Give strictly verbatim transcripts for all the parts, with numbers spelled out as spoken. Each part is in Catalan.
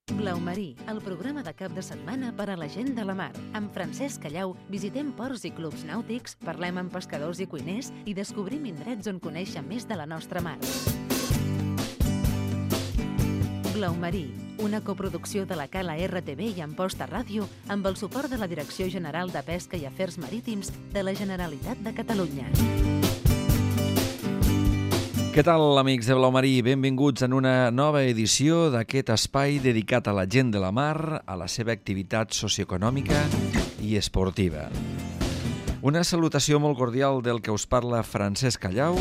Blau Marí, el programa de cap de setmana per a la gent de la mar. Amb Francesc Callau visitem ports i clubs nàutics, parlem amb pescadors i cuiners i descobrim indrets on conèixer més de la nostra mar. Blau Marí, una coproducció de la Cala R T V i Amposta Ràdio amb el suport de la Direcció General de Pesca i Afers Marítims de la Generalitat de Catalunya. Què tal, amics de Blau Marí? Benvinguts en una nova edició d'aquest espai dedicat a la gent de la mar, a la seva activitat socioeconòmica i esportiva. Una salutació molt cordial del que us parla Francesc Callau,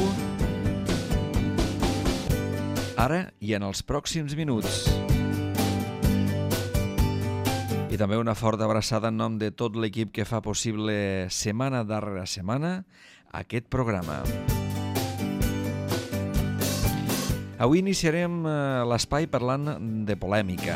ara i en els pròxims minuts. I també una forta abraçada en nom de tot l'equip que fa possible setmana darrere setmana aquest programa. Avui iniciarem l'espai parlant de polèmica.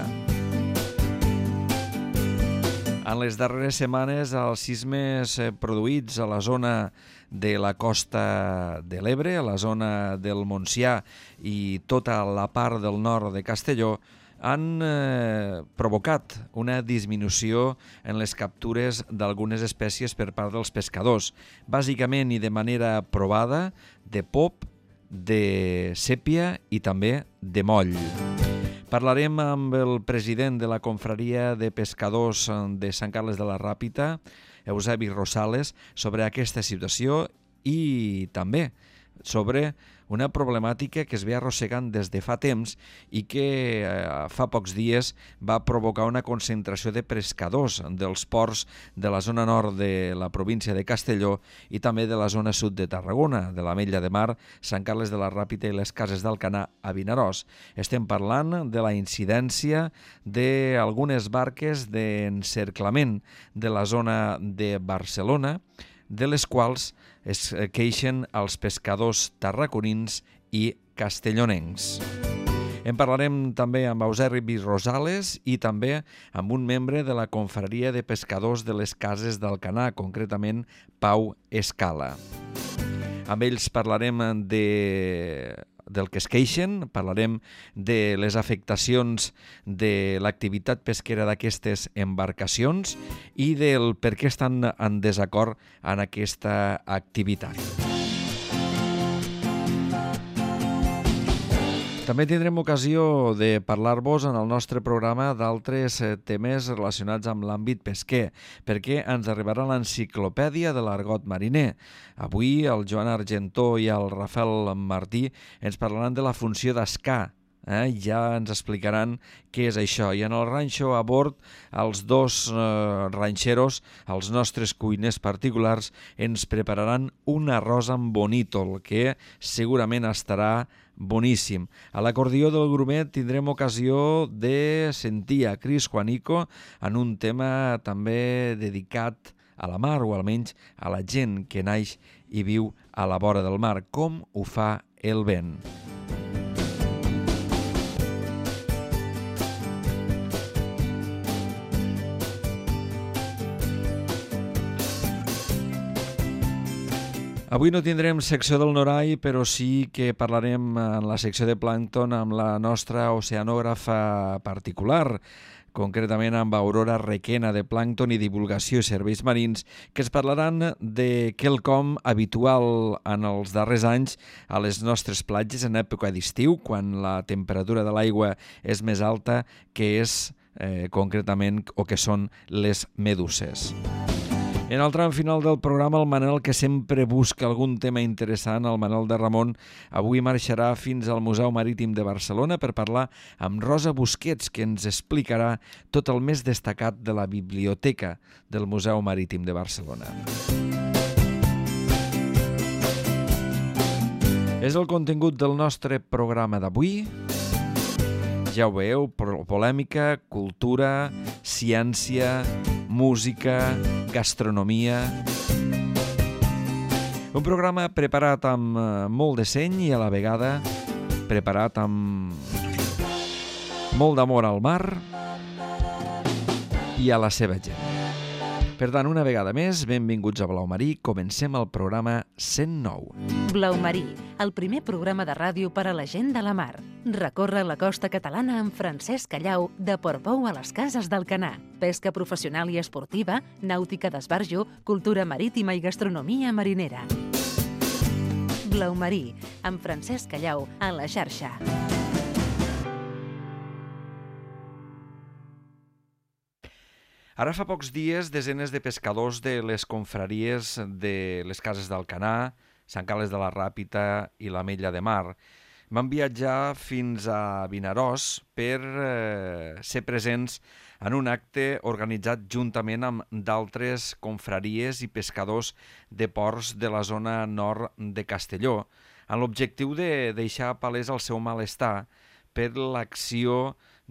En les darreres setmanes, els sismes produïts a la zona de la costa de l'Ebre, a la zona del Montsià i tota la part del nord de Castelló, han eh, provocat una disminució en les captures d'algunes espècies per part dels pescadors, bàsicament i de manera provada de pop, de sèpia i també de moll. Parlarem amb el president de la Confraria de Pescadors de Sant Carles de la Ràpita, Eusebi Rosales, sobre aquesta situació i també sobre una problemàtica que es ve arrossegant des de fa temps i que eh, fa pocs dies va provocar una concentració de pescadors dels ports de la zona nord de la província de Castelló i també de la zona sud de Tarragona, de l'Ametlla de Mar, Sant Carles de la Ràpita i les Cases d'Alcanar a Vinaròs. Estem parlant de la incidència d'algunes barques d'encerclament de la zona de Barcelona, de les quals es queixen els pescadors tarraconins i castellonencs. En parlarem també amb Eusebi Rosales i també amb un membre de la Confraria de Pescadors de les Cases d'Alcanar, concretament Pau Escala. Amb ells parlarem de... del que es queixen, parlarem de les afectacions de l'activitat pesquera d'aquestes embarcacions i del per què estan en desacord en aquesta activitat. També tindrem ocasió de parlar-vos en el nostre programa d'altres temes relacionats amb l'àmbit pesquer, perquè ens arribarà l'enciclopèdia de l'argot mariner. Avui el Joan Argentó i el Rafael Martí ens parlaran de la funció d'escar. Eh? Ja ens explicaran què és això. I en el ranxo a bord, els dos eh, ranxeros, els nostres cuiners particulars, ens prepararan un arròs amb bonítol, que segurament estarà boníssim. A l'acordió del grumet tindrem ocasió de sentir a Cris Juanico en un tema també dedicat a la mar, o almenys a la gent que naix i viu a la vora del mar, com ho fa el vent. Avui no tindrem secció del Norai, però sí que parlarem en la secció de plàncton amb la nostra oceanògrafa particular, concretament amb Aurora Requena, de Plàncton i Divulgació i Serveis Marins, que es parlaran de quelcom habitual en els darrers anys a les nostres platges en època d'estiu, quan la temperatura de l'aigua és més alta, que és eh, concretament o que són les meduses. En el tram final del programa, el Manel, que sempre busca algun tema interessant, el Manel de Ramon, avui marxarà fins al Museu Marítim de Barcelona per parlar amb Rosa Busquets, que ens explicarà tot el més destacat de la biblioteca del Museu Marítim de Barcelona. És el contingut del nostre programa d'avui. Ja ho veieu, polèmica, cultura, ciència, música, gastronomia. Un programa preparat amb molt de seny i a la vegada preparat amb molt d'amor al mar i a la seva gent. Per tant, una vegada més, benvinguts a Blau Marí. Comencem el programa cent nou. Blau Marí, el primer programa de ràdio per a la gent de la mar. Recorre la costa catalana amb Francesc Callau, de Portbou a les Cases d'Alcanar. Pesca professional i esportiva, nàutica d'esbarjo, cultura marítima i gastronomia marinera. Blau Marí, amb Francesc Callau, a la xarxa. Ara fa pocs dies, desenes de pescadors de les confraries de les Cases d'Alcanar, Sant Carles de la Ràpita i l'Ametlla de Mar van viatjar fins a Vinaròs per eh, ser presents en un acte organitzat juntament amb d'altres confraries i pescadors de ports de la zona nord de Castelló, amb l'objectiu de deixar palès el seu malestar per l'acció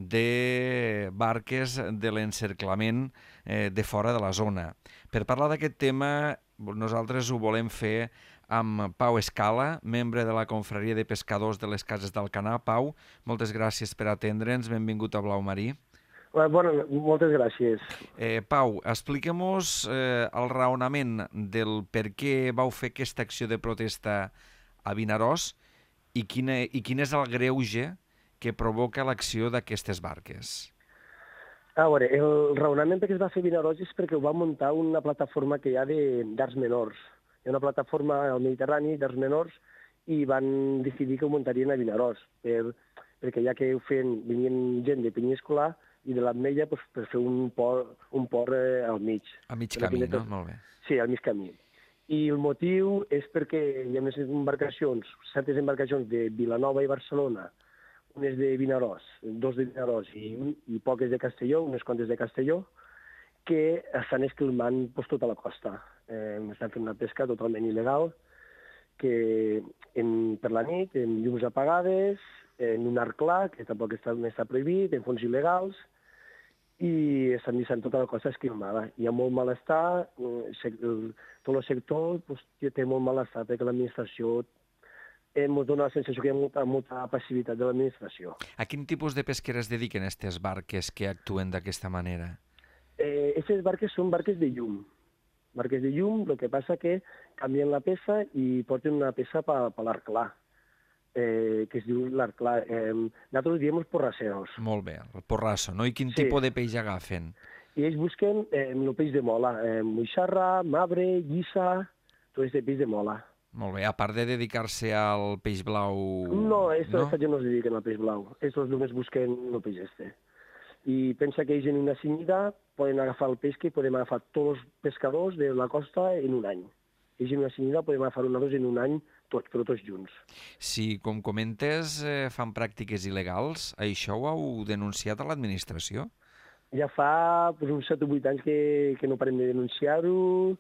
de barques de l'encerclament eh, de fora de la zona. Per parlar d'aquest tema, nosaltres ho volem fer amb Pau Escala, membre de la confraria de pescadors de les Cases d'Alcanar. Pau, moltes gràcies per atendre'ns, benvingut a Blau Marí. Bueno, moltes gràcies. Eh, Pau, expliquem-nos eh, el raonament del per què vau fer aquesta acció de protesta a Vinaròs i quin, i quin és el greuge que provoca l'acció d'aquestes barques. A veure, el raonament que es va fer a Vinaròs és perquè ho va muntar una plataforma que hi ha d'arts menors. Hi ha una plataforma al Mediterrani d'arts menors i van decidir que ho muntarien a Vinaròs, per, perquè ja que ho feien, venien gent de Penyíscola i de l'Ametlla pues, per fer un port, un port eh, al mig. A mig camí, no? Molt bé. Sí, al mig camí. I el motiu és perquè hi ha unes embarcacions, certes embarcacions de Vilanova i Barcelona, unes de Vinaròs, dos de Vinaròs i, i poques de Castelló, unes quantes de Castelló, que estan esquilmant pues, tota la costa. Eh, estan fent una pesca totalment il·legal, que en, per la nit, en llums apagades, en un arc clar, que tampoc està, està prohibit, en fons il·legals, i estan deixant tota la costa esquilmada. Hi ha molt malestar, el, tot el sector pues, té molt malestar perquè l'administració ens dona la sensació que hi ha molta, molta passivitat de l'administració. A quin tipus de pesquera es dediquen aquestes barques que actuen d'aquesta manera? Eh, aquestes barques són barques de llum. Barques de llum, el que passa que canvien la peça i porten una peça per pa l'arc clar, eh, que es diu l'arc clar. Eh, nosaltres diem els porrasseros. Molt bé, el porrasso, no? I quin sí. tipus de peix agafen? I ells busquen eh, el peix de mola, eh, moixarra, mabre, llissa, tot aquest peix de mola. Molt bé, a part de dedicar-se al peix blau... No, esto, no? esta gent no es dediquen al peix blau. Estos només busquen el peix este. I pensa que ells en una cinyida poden agafar el peix que podem agafar tots els pescadors de la costa en un any. Ells en una cinyida podem agafar un nosaltres en un any tots, però tots junts. Si, com comentes, eh, fan pràctiques il·legals, això ho heu denunciat a l'administració? Ja fa pues, uns set o vuit anys que, que no parem de denunciar-ho,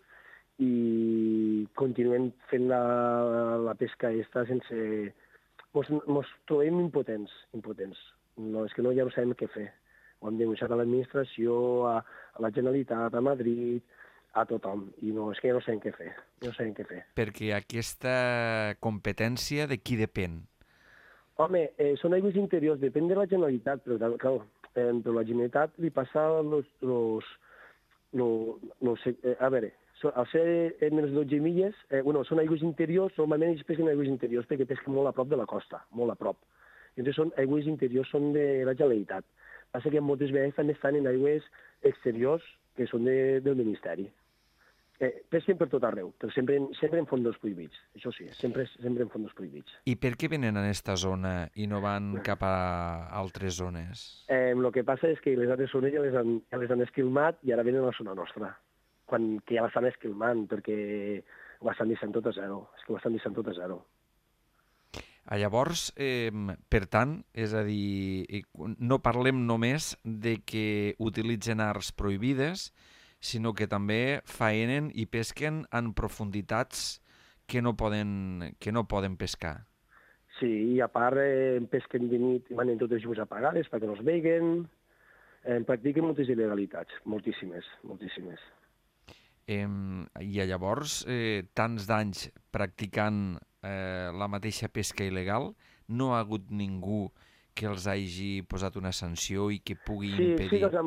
i continuem fent la, la pesca aquesta sense... Mos, mos trobem impotents, impotents. No, és que no, ja no sabem què fer. Ho hem denunciat a l'administració, a, a la Generalitat, a Madrid, a tothom. I no, és que ja no sabem què fer. No sabem què fer. Perquè aquesta competència de qui depèn? Home, eh, són aigües interiors, depèn de la Generalitat, però clar, eh, però la Generalitat li passa los... los, los, los eh, a veure, al ser menys de dotze milles, eh, bueno, són aigües interiors, normalment ells pesquen aigües interiors perquè pesquen molt a prop de la costa, molt a prop. I llavors són aigües interiors, són de la Generalitat. Passa que moltes vegades també estan en aigües exteriors que són de, del Ministeri. Eh, pesquen per tot arreu, però sempre, sempre en fondos prohibits, això sí, sempre, sempre en fondos prohibits. I per què venen a aquesta zona i no van cap a altres zones? Eh, el que passa és que les altres zones ja les han, ja les han esquilmat i ara venen a la zona nostra, quan que ja l'estan esquilmant, perquè ho estan deixant tot a zero, és que ho estan deixant tot a zero. Ah, llavors, eh, per tant, és a dir, no parlem només de que utilitzen arts prohibides, sinó que també faenen i pesquen en profunditats que no poden, que no poden pescar. Sí, i a part eh, pesquen de nit i van en totes les llums apagades perquè no es veguen, eh, practiquen moltes il·legalitats, moltíssimes, moltíssimes. Eh, I llavors, eh, tants d'anys practicant eh, la mateixa pesca il·legal, no ha hagut ningú que els hagi posat una sanció i que pugui sí, impedir... Sí que, els han,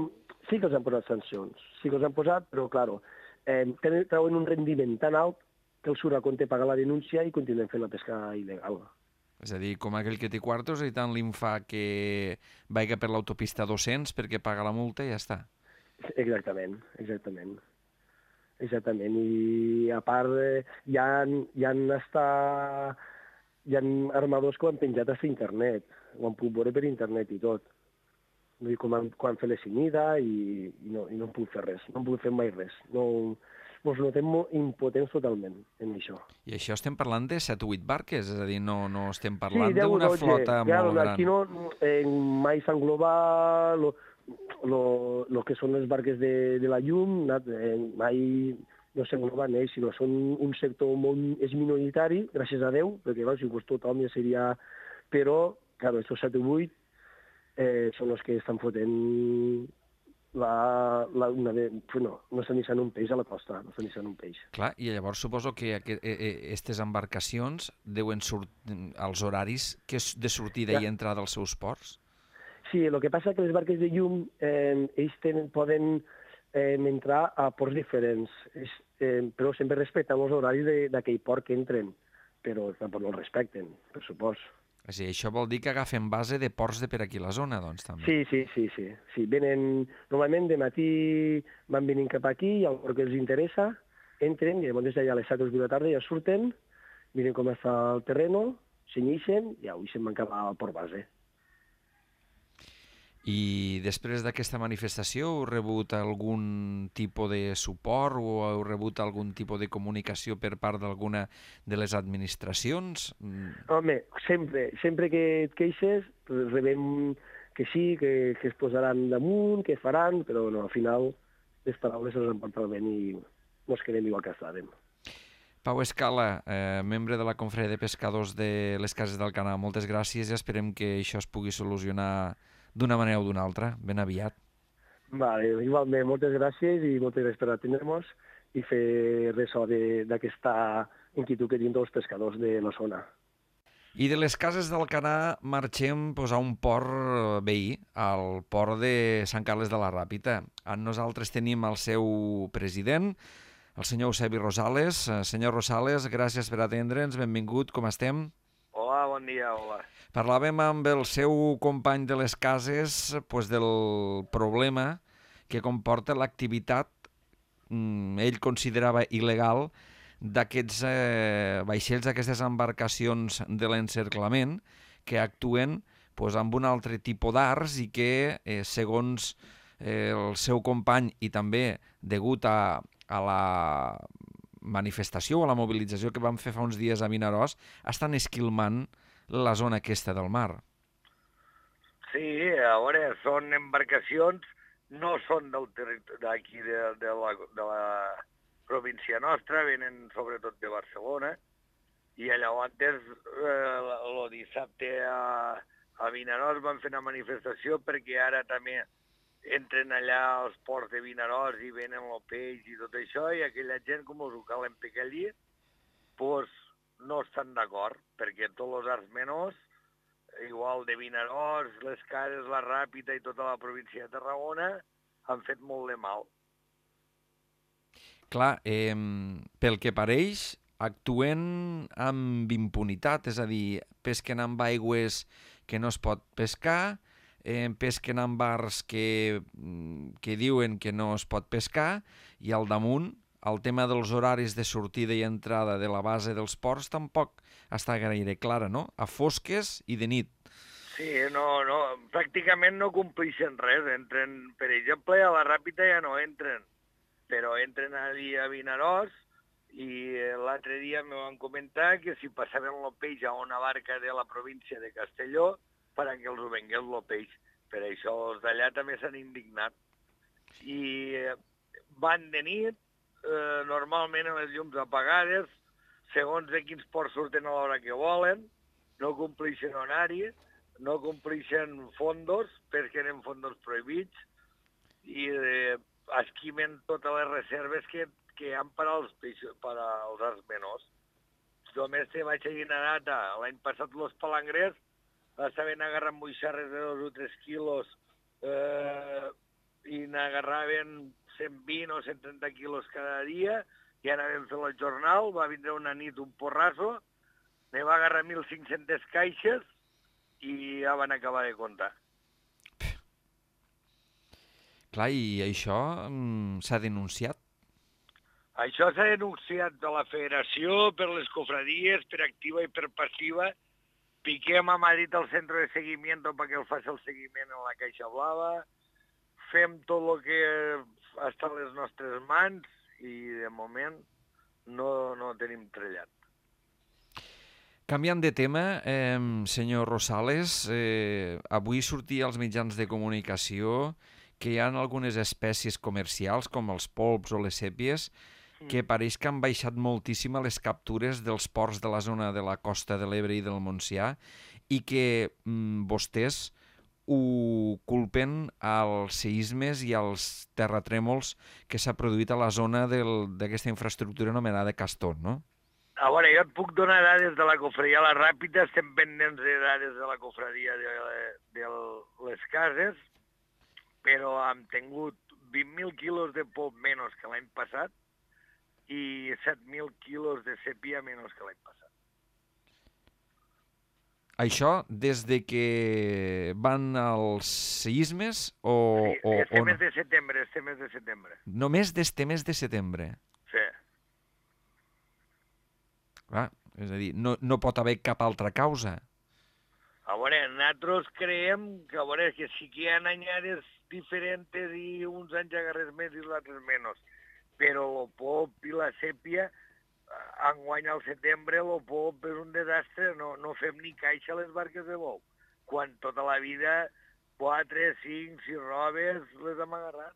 Sí que els han posat sancions, sí que els han posat, però, claro, eh, tenen, treuen un rendiment tan alt que els surt a compte pagar la denúncia i continuen fent la pesca il·legal. És a dir, com aquell que té quartos i tant li fa que vagi per l'autopista dos-cents perquè paga la multa i ja està. Exactament, exactament. Exactament. I a part eh, hi ha, hi ha, està, hi ha armadors que ho han penjat a internet, ho han pogut veure per internet i tot. Vull dir, com han, quan fer l'esimida i, i, no, i no han pogut fer res, no han pogut fer mai res. No, ens notem impotents totalment en això. I això estem parlant de set o vuit barques, és a dir, no, no estem Sí, parlant deu o d'una dotze. flota Claro, molt gran. aquí no, eh, mai s'engloba lo, lo, lo que són les barques de, de la llum, na- eh, mai no s'engloben ells, sinó són un sector molt, és minoritari, gràcies a Déu, perquè clar, si fos tothom ja seria... Però, claro, estos set o vuit eh, són els que estan fotent la, la, una de, no, no estan deixant un peix a la costa, no estan deixant un peix. Clar, i llavors suposo que aquestes embarcacions deuen sortir als horaris que és de sortida Ja. i entrada als seus ports? Sí, el que passa que les barques de llum, eh, ells tenen, poden eh, entrar a ports diferents, és, eh, però sempre respecten els horaris de- d'aquell port que entren, però tampoc no els respecten, per supost. És a dir, això vol dir que agafen base de ports de per aquí la zona, doncs, també. Sí, sí, sí, sí. sí. Venen, normalment de matí van venint cap aquí, i el que els interessa, entren, i llavors ja a les set o vuit de la tarda ja surten, miren com està el terreno, s'enyixen i avui se'n van cap al port base. I després d'aquesta manifestació heu rebut algun tipus de suport o heu rebut algun tipus de comunicació per part d'alguna de les administracions? Mm, Home, sempre, sempre que et queixes, rebem que sí, que, que es posaran damunt, que faran, però no, al final les paraules se'ls emporten el vent i no es quedem igual que estàvem. Pau Escala, eh, membre de la Confraria de Pescadors de les Cases d'Alcanar, moltes gràcies i esperem que això es pugui solucionar d'una manera o d'una altra, ben aviat. Vale, igualment, moltes gràcies i moltes gràcies per atendre-nos i fer ressò de- d'aquesta inquietud que tenim dels pescadors de la zona. I de les Cases d'Alcanar marxem pues, a un port veí, al port de Sant Carles de la Ràpita. Amb nosaltres tenim el seu president, el senyor Eusebi Rosales. Eh, Senyor Rosales, gràcies per atendre'ns, benvingut, com estem? Hola, bon dia, hola. Parlàvem amb el seu company de les cases pues, del problema que comporta l'activitat, mm, ell considerava il·legal, d'aquests eh, vaixells, d'aquestes embarcacions de l'encerclament que actuen pues, amb un altre tipus d'arts i que, eh, segons eh, el seu company i també degut a, a la manifestació o a la mobilització que vam fer fa uns dies a Vinaròs, estan esquilmant la zona aquesta del mar. Sí, a veure, són embarcacions, no són del territori d'aquí de, de, la, de la província nostra, venen sobretot de Barcelona, i llavors eh, el dissabte a, a Vinaròs van fer una manifestació perquè ara també entren allà als ports de Vinaròs i venen el peix i tot això, i aquella gent, com us ho calen picar allí, doncs no estan d'acord, perquè tots els arts menors, igual de Vinaròs, les Cases, la Ràpita i tota la província de Tarragona, han fet molt de mal. Clar, eh, pel que pareix, actuen amb impunitat, és a dir, pesquen amb aigües que no es pot pescar, eh, pesquen amb bars que, que diuen que no es pot pescar, i al damunt el tema dels horaris de sortida i entrada de la base dels ports tampoc està gaire clara, no? A fosques i de nit. Sí, no, no, pràcticament no compleixen res. Entren, per exemple, a la Ràpita ja no entren, però entren allí a Vinaròs i l'altre dia me van comentar que si passaven el peix a una barca de la província de Castelló perquè els ho vengués el peix. Per això els d'allà també s'han indignat. I van de nit, eh, normalment amb les llums apagades, segons de quins ports surten a l'hora que volen, no compleixen horari, no compleixen fondos, pesquen en fondos prohibits i eh, esquimen totes les reserves que, que hi ha per als, peixos, per als arts menors. Només te vaig a dir una data. L'any passat los palangrers estaven agarrant moixarres de dos o tres quilos eh, i n'agarraven cent vint o cent trenta quilos cada dia, i anàvem fent el jornal, va vindre una nit un porrasso, ne va agarrar mil cinc-centes caixes i ja van acabar de comptar. Clar, i això mm, s'ha denunciat? Això s'ha denunciat a la federació, per les cofradies, per activa i per passiva. Piquem a Madrid al centre de seguiment perquè el faci el seguiment en la Caixa Blava. Fem tot el que està a les nostres mans i de moment no, no tenim trellat. Canviant de tema, eh, senyor Rosales, eh, avui sortia als mitjans de comunicació que hi ha algunes espècies comercials, com els polps o les sèpies, que pareix que han baixat moltíssim a les captures dels ports de la zona de la costa de l'Ebre i del Montsià i que mm, vostès ho culpen als seismes i als terratrèmols que s'ha produït a la zona d'aquesta infraestructura anomenada Castor, no? A veure, jo et puc donar dades de la cofradia La Ràpita, estem pendents de dades de la cofradia de, de les cases, però hem tingut vint mil quilos de polp menys que l'any passat i set mil quilos de sèpia menys que l'any passat. Això des de que van als seismes o, sí, o, este o mes no? de setembre, este mes de setembre. Només d'este mes de setembre? Sí. Clar, és a dir, no, no pot haver cap altra causa. A veure, nosaltres creiem que, a veure, que sí que hi ha anyades diferents i uns anys agarres més i els altres menys, però el pop i la sèpia, enguany al setembre, el pop és un desastre, no, no fem ni caixa a les barques de bou, quan tota la vida quatre, cinc, sis robes les hem agarrat.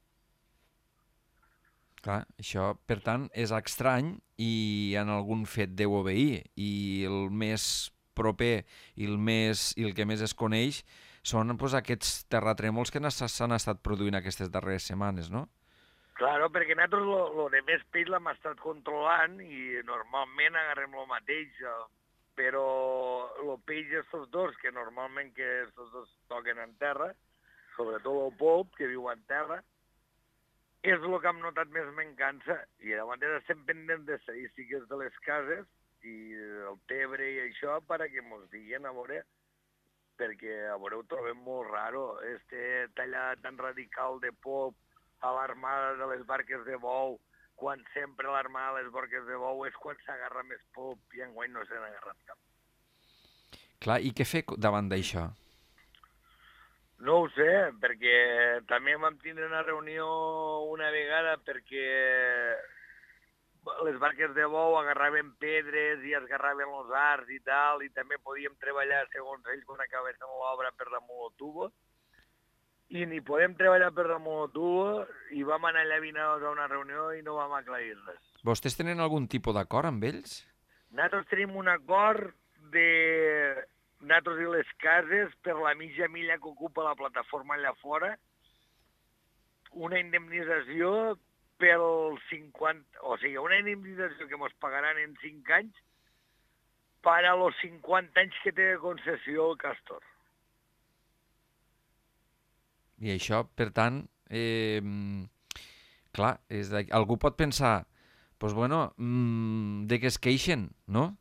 Clar, això, per tant, és estrany i en algun fet deu obeir. I el més proper i el, més, i el que més es coneix són pues, aquests terratrèmols que s'han estat produint aquestes darreres setmanes, no? Claro, perquè nosaltres el de més peix l'hem estat controlant i normalment agarrem el mateix, però el peix d'estos dos, que normalment que estos dos toquen en terra, sobretot el polp, que viu en terra, és el que hem notat més mancança. I llavors estem pendents d'estadístiques de les cases i el pebre i això perquè mos diguen, a veure, perquè a veure ho trobem molt raro, este tallat tan radical de polp a l'armada de les barques de bou, quan sempre l'armada de les barques de bou és quan s'agarra més polp i enguany no se n'ha agarrat cap. Clar, i què fer davant d'això? No ho sé, perquè també vam tindre una reunió una vegada perquè les barques de bou agarraven pedres i esgarraven els arts i tal, i també podíem treballar, segons ells, quan acabessin l'obra per damunt el tubo, i ni podem treballar per damunt el tubo, i vam anar allà a una reunió i no vam aclarir res. Vostès tenen algun tipus d'acord amb ells? Nosaltres tenim un acord de nosaltres i les cases per la mitja milla que ocupa la plataforma allà fora, una indemnització pel cinquanta... O sigui, una indemnització que ens pagaran en cinc anys per a los cinquanta anys que té de concessió el Castor. I això, per tant, eh, clar, és de... algú pot pensar, doncs, bueno, mmm, de què es queixen, no?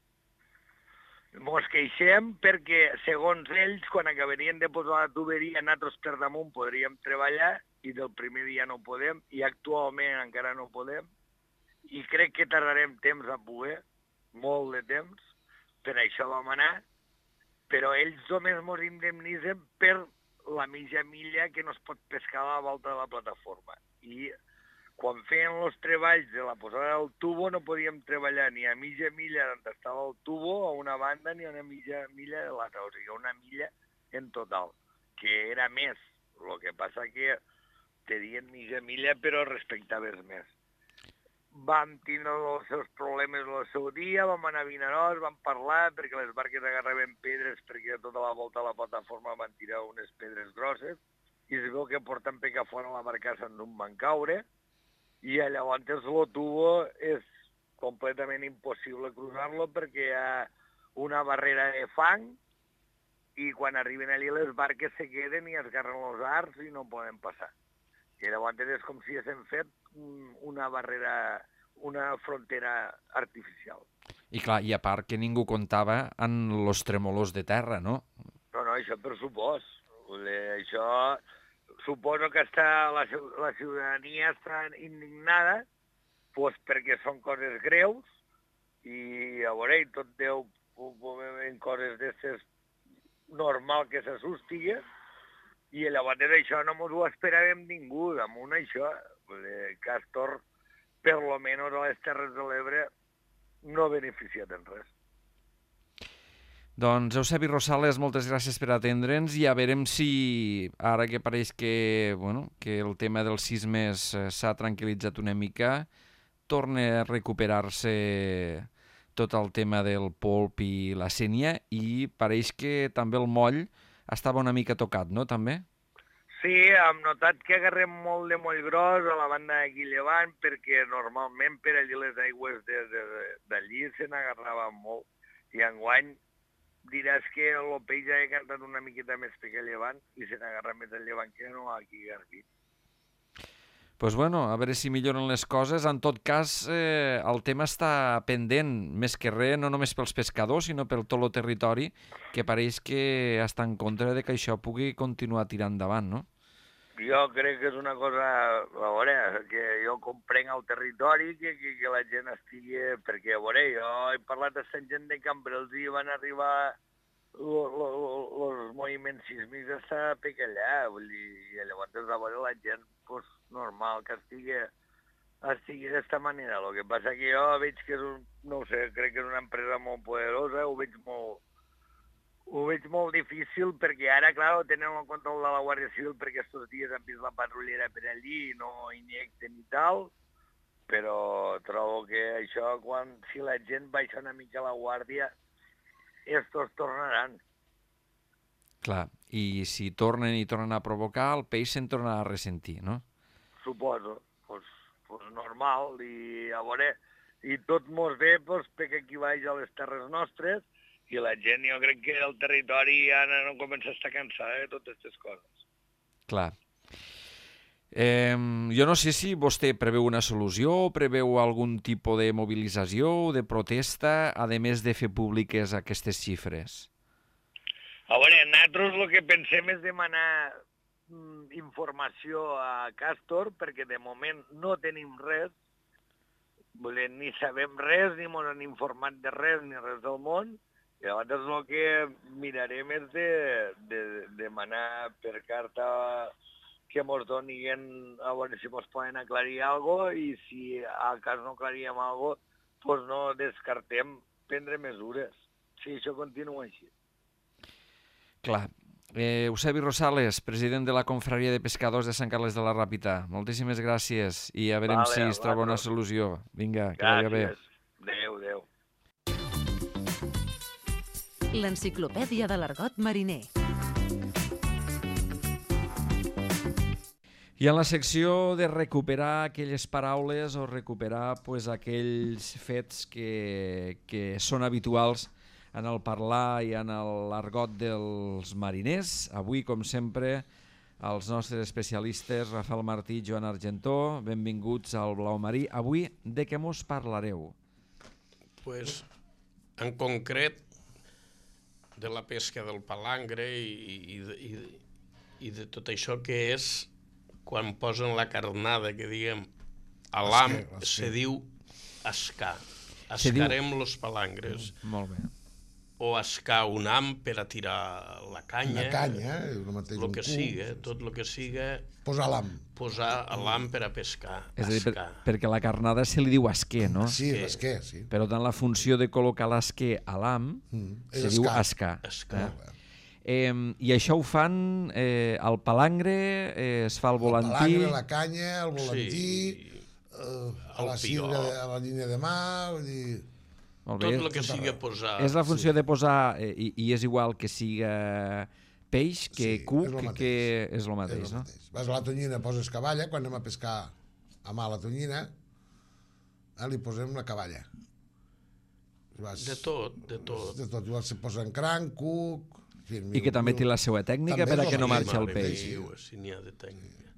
Ens queixem perquè, segons ells, quan acabarien de posar la tuberia, nosaltres per damunt podríem treballar i del primer dia no podem, i actualment encara no podem, i crec que tardarem temps a poder, molt de temps, per això vam anar, però ells només ens indemnitzen per la mitja milla que no es pot pescar a la volta de la plataforma. I quan feien els treballs de la posada del tubo no podíem treballar ni a mitja milla d'on estava el tubo a una banda ni a una mitja milla de l'altra, o sigui, una milla en total, que era més. El que passa que tenien mitja milla però respectaves més. Vam tindre els seus problemes el seu dia, vam anar a Vinaròs, vam parlar perquè les barques agarraven pedres perquè tota la volta de la plataforma van tirar unes pedres grosses i es veu que portant peca fora la barcassa no van caure i llavors el tubo és completament impossible cruzar-lo perquè hi ha una barrera de fang i quan arriben allí les barques se queden i esgarren els arcs i no poden passar. I llavors és com si haguéssim fet una barrera, una frontera artificial. I clar, i a part que ningú comptava en los tremolors de terra, no? No, no, això per supòs. Això suposo que està, la, la ciutadania està indignada pues, perquè són coses greus i a veure, tot deu en coses d'estes normal que s'assustiga i llavors d'això no ens ho esperàvem ningú, damunt això. Castor, per lo menos a les Terres de l'Ebre, no ha beneficiat en res. Doncs Eusebi Rosales, moltes gràcies per atendre'ns i a veurem si, ara que pareix que, bueno, que el tema dels sismes s'ha tranquil·litzat una mica, torna a recuperar-se tot el tema del polp i la sénia i pareix que també el moll estava una mica tocat, no, també? Sí, hem notat que agarrem molt de moll gros a la banda d'aquí llevant perquè normalment per allí les aigües d'allí se n'agarraven molt i enguany diràs que el peix ja ha cantat una miqueta més que llevant i se n'agarra més el llevant que no aquí a Garbí. Doncs pues bueno, a veure si milloren les coses. En tot cas, eh, el tema està pendent, més que res, no només pels pescadors, sinó per tot el territori, que pareix que està en contra de que això pugui continuar tirant endavant, no? Jo crec que és una cosa, a veure, que jo comprenc el territori, que, que, que la gent estigui... Perquè, a veure, jo he parlat amb gent de Cambrils i van arribar els moviments sísmics a pequellar, vull dir, i llavors a veure la gent, pues, normal que estigui, estigui d'esta manera. El que passa que jo veig que és un, no ho sé, crec que és una empresa molt poderosa, ho veig molt, ho veig molt difícil perquè ara, clar, tenen en compte el de la Guàrdia Civil perquè estos dies han vist la patrullera per allí i no injecten i tal, però trobo que això, quan si la gent baixa una mica la guàrdia, estos tornaran. Clar, i si tornen i tornen a provocar, el peix se'n tornarà a ressentir, no? Suposo, pues, pues normal, i a veure, i tot mos ve pues, perquè aquí baix a les terres nostres, i la gent, jo crec que el territori ja no comença a estar cansada de totes aquestes coses. Clar. Eh, jo no sé si vostè preveu una solució o preveu algun tipus de mobilització o de protesta, a més de fer públiques aquestes xifres. A veure, nosaltres el que pensem és demanar mm, informació a Castor, perquè de moment no tenim res, vull dir, ni sabem res, ni ens han informat de res, ni res del món, i llavors el que mirarem és de, de, de demanar per carta que ens donin, a veure si ens poden aclarir alguna cosa, i si al cas no aclaríem alguna cosa, doncs no descartem prendre mesures, si això continua així. Clar. Eh, Eusebi Rosales, president de la Confraria de Pescadors de Sant Carles de la Ràpita, moltíssimes gràcies i a veure vale, si es troba una solució. Vinga, que vagi bé. Adéu, adéu. L'enciclopèdia de l'argot mariner. I en la secció de recuperar aquelles paraules o recuperar pues, aquells fets que, que són habituals en el parlar i en l'argot dels mariners. Avui, com sempre, els nostres especialistes, Rafael Martí i Joan Argentó, benvinguts al Blau Marí. Avui, de què mos parlareu? Pues, en concret, de la pesca del palangre i, i, i, i de tot això que és quan posen la carnada, que diguem, a l'am, se diu ascar. Ascarem los palangres. Molt bé. O ascar un am per a tirar la canya. Una canya, eh? El mateix Lo que siga, tot el que siga... Posar l'am. Posar l'am per a pescar. És a dir, per, perquè la carnada se li diu esquer, no? Sí, l'esquer, sí. Però tant la funció de col·locar l'esquer a l'am mm. se diu ascar. Ascar. Eh? Eh, I això ho fan eh, al palangre, eh, es fa el volantí... El palangre, la canya, el volantí, sí. eh, a, la cinga, a la línia de mà, vull dir... Molt bé. Tot el que siga posar... És la funció sí. de posar, eh, i, i és igual que siga peix, que sí, cuc, és que és el mateix, és no? mateix. Vas a la tonyina, poses cavalla, quan anem a pescar a mà a la tonyina, eh, li posem la cavalla. Vas, de tot, de tot. De tot, igual se posa en cranc, cuc... I que també té la seva tècnica per a que no marxi el peix. Si n'hi ha de tècnica.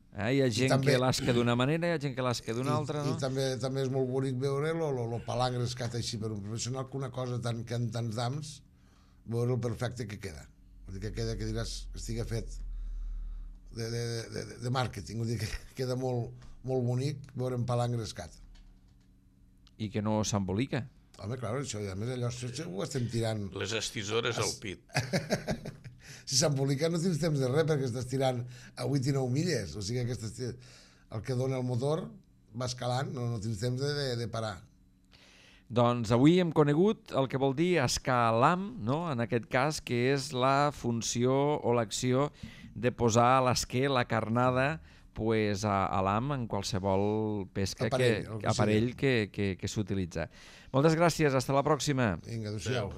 Eh? Hi ha gent també, que l'esca d'una manera, hi ha gent que l'esca d'una i, altra, no? I també, també és molt bonic veure el palangre escat així per un professional, que una cosa tan, que en tants dams, veure el perfecte que queda. Vull dir que queda, que diràs que estigui fet de, de, de, de màrqueting, vull dir que queda molt, molt bonic veure un palangre escat. I que no s'embolica. Home, clar, això, a més allò, això ho estem tirant... Les estisores al pit. Si s'embolica no tens temps de res perquè estàs tirant a vuit i nou milles, o sigui que estàs, el que dona el motor va escalant, no, no tens temps de, de, de parar. Doncs avui hem conegut el que vol dir escalam, no? En aquest cas, que és la funció o l'acció de posar a l'esquer la carnada pues, a, a l'am en qualsevol pesca, aparell, que, que aparell que, que, que s'utilitza. Moltes gràcies, hasta la pròxima. Vinga, adéu-siau.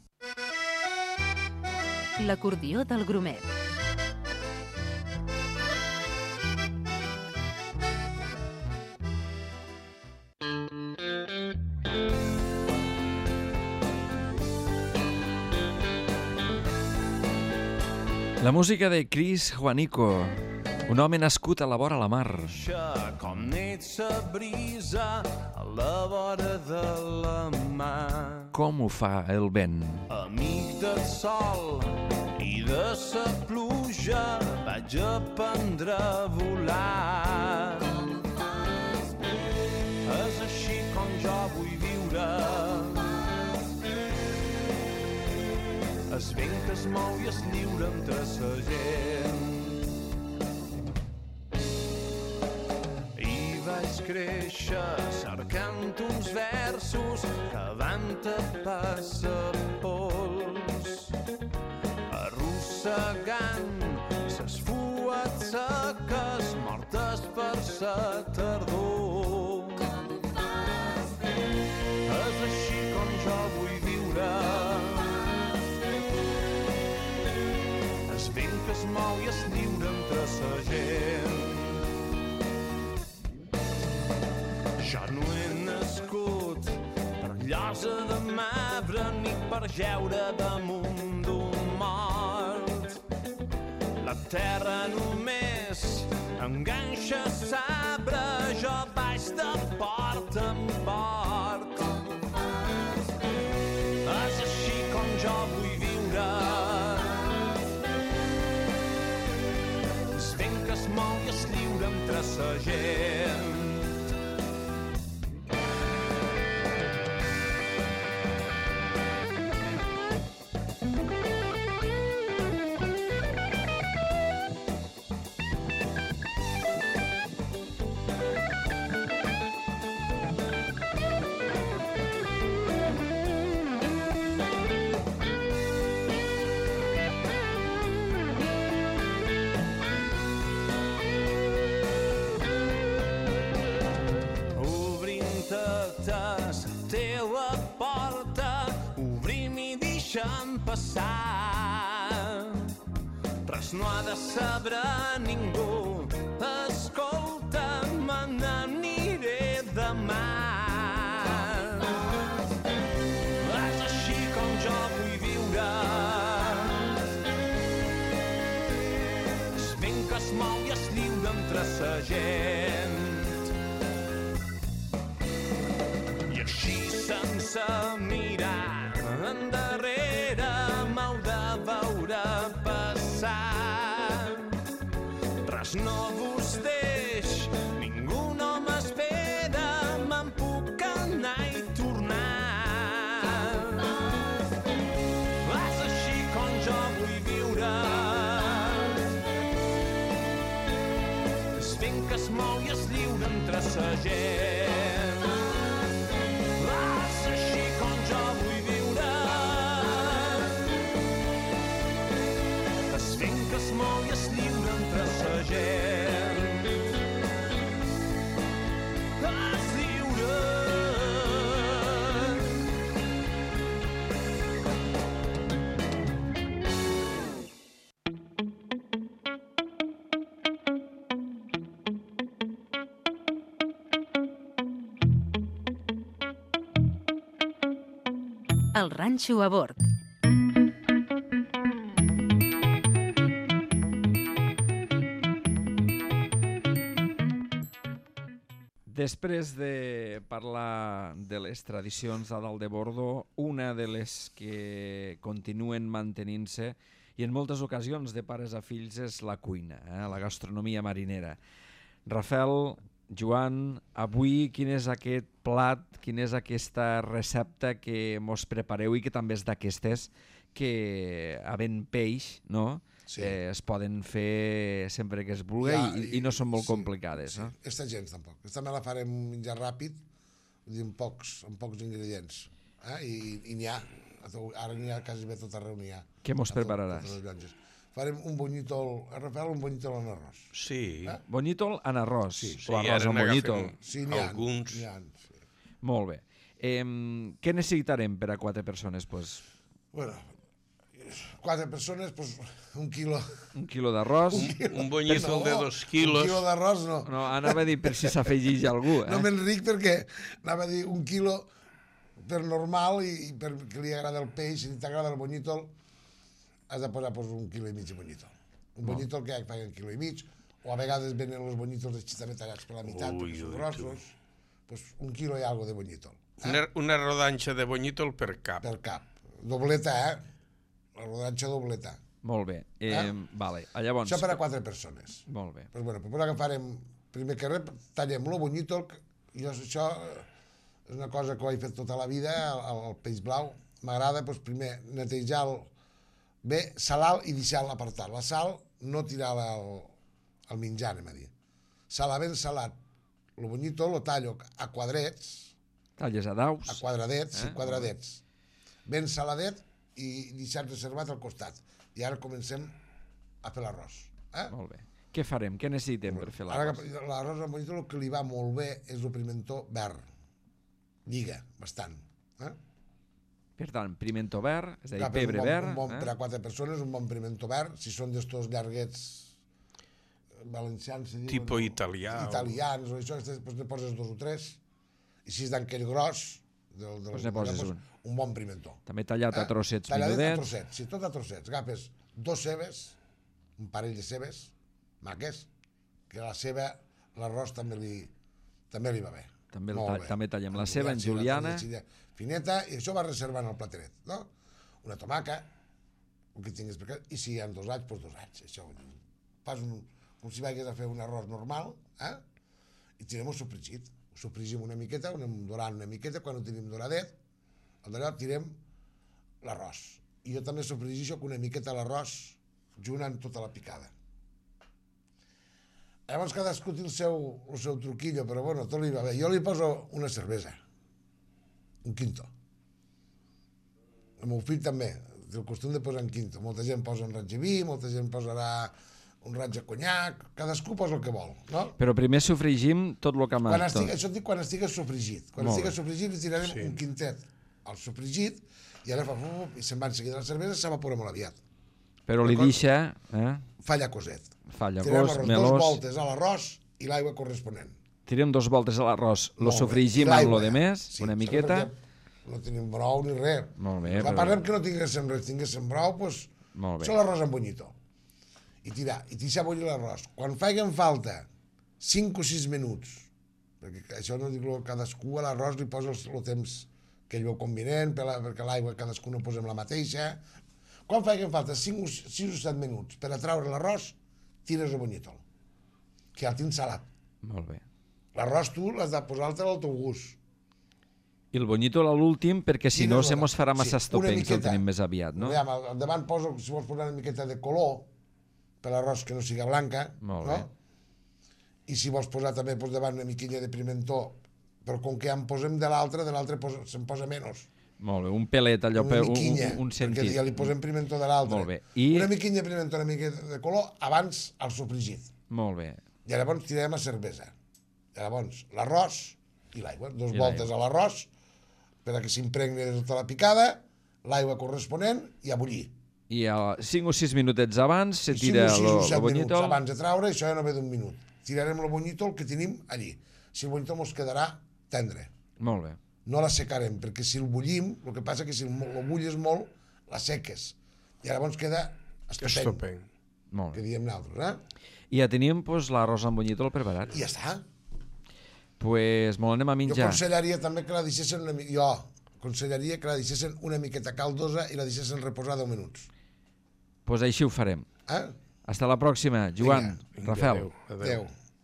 L'acordió del Grumet. La música de Chris Juanico, un home nascut a la vora la mar. Com nit sa brisa a la vora de la mar. Com ho fa el vent? Amic del sol i de sa pluja vaig aprendre a volar. És així com jo vull viure. Es vent que es mou i es lliure entre sa gent. Vaig créixer cercant uns versos que van tapar sa pols, arrossegant ses fuets seques mortes per sa tardor. És així com jo vull viure. Es vent que es mou i es lliure entre sa gent. Jo no he nascut per llosa de marbre ni per jeure damunt d'un mort. La terra només enganxa sabre, jo vaig de port en port. És així com jo vull viure. Es vent que es mou i es lliure entre sa gent. Passar. Res no ha de saber ningú. Escolta, me n'aniré demà. És així com jo vull viure. Es vent que es mou i es lliure entre sa gent. I així sense mirar endarrere m'heu de veure passar. Res no vos deix, ningú no m'espera, me'n puc anar i tornar. És així com jo vull viure. Es vent que es mou i es lliure entre sa gent. És així com jo vull viure. Es vent que es mou i es lliure entre sa gent. És lliure. El ranxo a bord. Després de parlar de les tradicions a dalt de Bordo, una de les que continuen mantenint-se i en moltes ocasions de pares a fills és la cuina, eh? La gastronomia marinera. Rafael, Joan, avui quin és aquest plat, quina és aquesta recepta que mos prepareu i que també és d'aquestes que, havent peix, no? Sí. Eh, es poden fer sempre que es vulgui ja, i, i no són molt sí, complicades. Sí. No? Esta gens tampoc. Esta me la farem menjar ràpid, amb pocs, amb pocs ingredients. Eh? I, i n'hi ha. Ara n'hi ha quasi bé tot arreu n'hi ha. Què mos prepararàs? Farem un bonyítol, a Rafael, un bonyítol en arròs. Sí. Eh? Bonyítol en arròs. Sí, o arròs amb bonyítol. Sí, n'hi ha. Alguns. N'hi ha, sí. Molt bé. Eh, què necessitarem per a quatre persones? Pues... Bueno, quatre persones, pues, un quilo... Un quilo d'arròs. Un, un bonyítol no, de dos quilos. Un quilo d'arròs no. No, anava a dir per si s'afegeix algú. Eh? No m'enric perquè anava a dir un quilo per normal i, i perquè li agrada el peix, si t'agrada el bonyítol, has de posar pues, un quilo i mig de bonyítol. Un bonyítol que paga un quilo i mig, o a vegades venen els bonyitos així també tallats per la meitat, ui, perquè són grossos, pues, un quilo i algo de bonyítol. Eh? Una, una rodanxa de bonyítol per cap. Per cap. Dobleta, eh? La rodanxa dobleta. Molt bé. Eh, eh? Vale. Llavors... Això per a quatre persones. Molt bé. Pues bueno, pues agafarem, primer que res, tallem el bonyítol, i això és una cosa que ho he fet tota la vida, el, el peix blau. M'agrada, pues, primer, netejar-lo bé, salar i deixar-lo apartat. La sal, no tirar-la al, al menjar, anem a dir. Salar ben salat. El bonyítol lo tallo a quadrets. Talles a daus. A quadradets, eh? sí, quadradets. Ben saladet, i deixat reservat al costat. I ara comencem a fer l'arròs. Eh? Molt bé. Què farem? Què necessitem per fer l'arròs? L'arròs amb bonyítol, el que li va molt bé és el pimentó verd. Lliga, bastant. Eh? Per tant, pimentó verd, és a dir, Clar, pebre un bon, verd. Un bon, eh? Per a quatre persones, un bon pimentó verd. Si són d'estos llarguets valencians... Diuen, tipo italià. Italians o això, doncs ne poses dos o tres. I si és d'aquell gros... Del, del, doncs ne poses un. Un bon pimentó. També tallat a trossets tallat menudets. a trossets, sí, tot a trossets. Agafes dos cebes, un parell de cebes, maques, que la ceba, l'arròs també li, també li va bé. També, ta bé. també tallem la ceba en juliana. Fineta, i això va reservant el plateret, no? Una tomaca, el que tinguis per casa, i si hi ha dos alls, doncs dos alls. Això, fas un, com si vagis a fer un arròs normal, eh? I tirem el sofregit. Ho sofregim una miqueta, ho anem dorant una miqueta, quan ho tenim doradet, d'allò tirem l'arròs. I jo també sofregixo amb una miqueta l'arròs junt amb tota la picada. Llavors cadascú té el seu, el seu truquillo, però bueno, tot li va bé. Jo li poso una cervesa, un quinto. El meu fill també, té el costum de posar un quinto. Molta gent posa un raig de vi, molta gent posarà un raig de conyac, cadascú posa el que vol, no? Però primer sofregim tot el que m'ha dit. Això et dic quan estigui sofregit. Quan estigui sofregit li tirarem sí. un quintet al sofregit i ara fa i se'n va enseguida la cervesa, s'evapora molt aviat. Però li deixa... Eh? Falla coset. Falla cos, melós... Dos voltes a l'arròs i l'aigua corresponent. Tirem dos voltes a l'arròs, lo sofregim amb lo de més, sí, una miqueta. No tenim brou ni res. Molt bé. Però... Parlem que no tinguéssim res, tinguéssim brou, doncs... Molt bé. Això l'arròs amb bonyítol. I tirar, i deixar bullir l'arròs. Quan faiguen falta cinc o sis minuts, perquè això no dic cadascú a l'arròs li posa el, el temps que ell veu convenient, perquè l'aigua cadascú no posem la mateixa. Quan faiguen falta cinc o sis o set minuts per a traure l'arròs, tires el bonyítol, que ja el tens salat. Molt bé. L'arròs tu l'has de posar-te al teu gust. I el bonyítol a l'últim, perquè si no se mos farà massa sí, estopencs, el tenim més aviat, no? Ja, al davant poso, si vols posar una miqueta de color, per l'arròs que no siga blanca, molt no? Bé. I si vols posar també pues, davant una miquilla de pimentó, però com que ja en posem de l'altre, de l'altre se'n posa menys. Molt bé, un pelet allò, una miquilla, un, un sentit. Perquè ja li posem pimentó de l'altre. Molt bé. I... Una miquilla de pimentó, una mica de color, abans al sofregit. Molt bé. I llavors tirem a cervesa. I llavors l'arròs i l'aigua, dos I voltes a l'arròs, per a que s'impregni de tota la picada, l'aigua corresponent i a bullir. I a cinc o sis minutets abans se tira el bonyítol. Abans de traure, això ja no ve d'un minut. Tirarem el bonyítol que tenim allí. Si el bonyítol ens quedarà tendre. Molt bé. No la secarem, perquè si el bullim, el que passa que si el bulles molt, la seques. I llavors queda estopeny. Molt bé. Que diem nosaltres, eh? I ja tenim pues, l'arròs amb bonyítol preparat. I ja està. Pues molt anem a Jo menjar. aconsellaria també que la deixessin una mica... Jo aconsellaria que la deixessin una miqueta caldosa i la deixessin reposar deu minuts. Pues així ho farem. Eh? Hasta la pròxima, Joan, Vinga. Rafael. Adéu. Adéu.